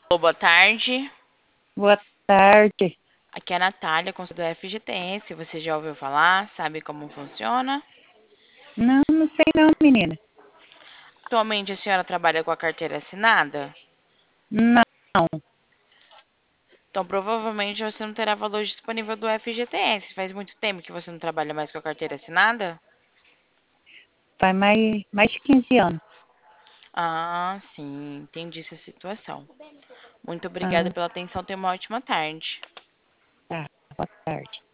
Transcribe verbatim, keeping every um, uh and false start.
Alô, boa tarde. Boa tarde. Aqui é a Natália, consultora do F G T S. Você já ouviu falar? Sabe como funciona? Não, não sei não, menina. Atualmente a senhora trabalha com a carteira assinada? Não, Então provavelmente você não terá valor disponível do F G T S. Faz muito tempo que você não trabalha mais com a carteira assinada? faz mais, mais de quinze anos. Ah, sim, entendi essa situação. Muito obrigada Ah, pela atenção. Tenha uma ótima tarde. tá. Boa tarde.